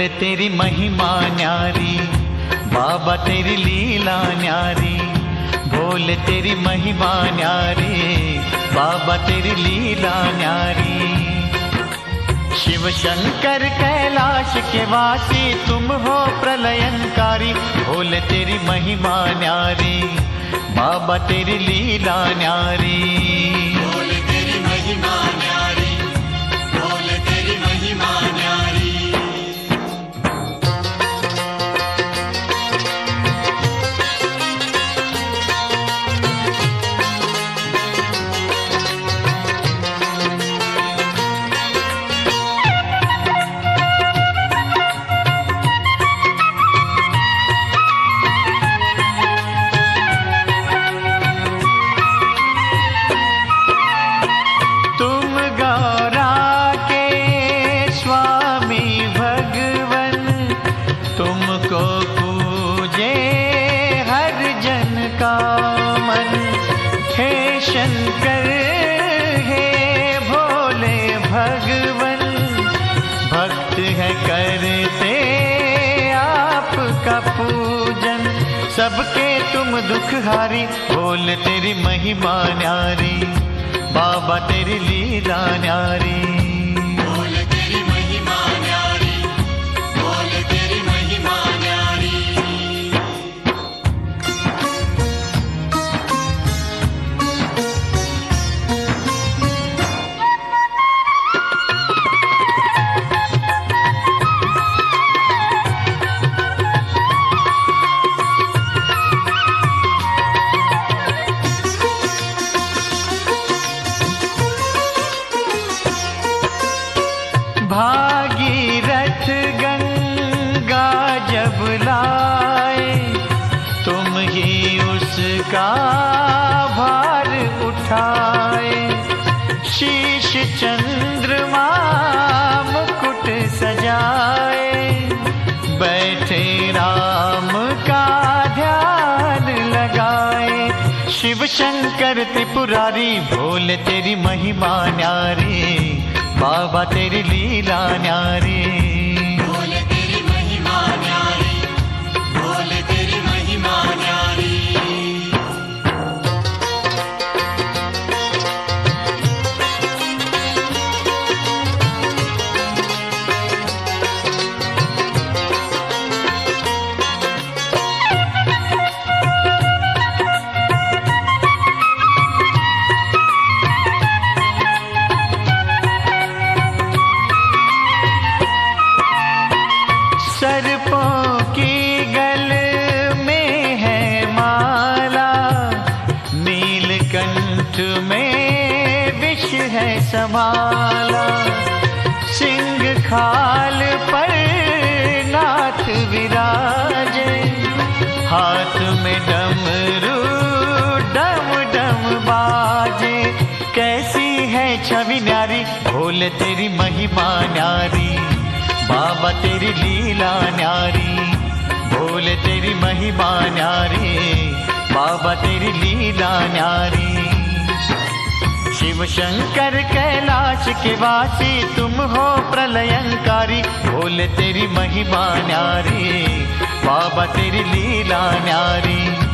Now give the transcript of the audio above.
बोल तेरी महिमा न्यारी, बाबा तेरी लीला न्यारी। बोल तेरी महिमा न्यारी, बाबा तेरी लीला न्यारी। शिव शंकर कैलाश के वासी तुम हो प्रलयंकारी। बोल तेरी महिमा न्यारी, बाबा तेरी लीला न्यारी। बोल तेरी महिमा न्यारी, बोल तेरी महिमा न्यारी। तुमको पूजे हर जन का मन। हे शंकर हे भोले भगवन, भक्त है करते आपका पूजन। सबके तुम दुखहारी, बोल तेरी महिमा न्यारी, बाबा तेरी लीला न्यारी। भागीरथ गंगा जब लाए, तुम ही उसका भार उठाए। शीश चंद्रमा मुकुट सजाए, बैठे राम का ध्यान लगाए। शिव शंकर त्रिपुरारी, बोल तेरी महिमा न्यारी, बाबा तेरी लीला न्यारी। बोल तेरी महिमा न्यारी, बोल तेरी महिमा न्यारी। सर्पों की गल में है माला, नीलकंठ में विष है समाला। सिंह खाल पर नाथ विराजे, हाथ में डमरू डम डम बाजे। कैसी है छवि न्यारी, बोल तेरी महिमा न्यारी, बाबा तेरी लीला न्यारी। बोल तेरी महिमा न्यारी, बाबा तेरी लीला न्यारी। शिव शंकर कैलाश के वासी तुम हो प्रलयंकारी। बोल तेरी महिमा न्यारी, बाबा तेरी लीला न्यारी।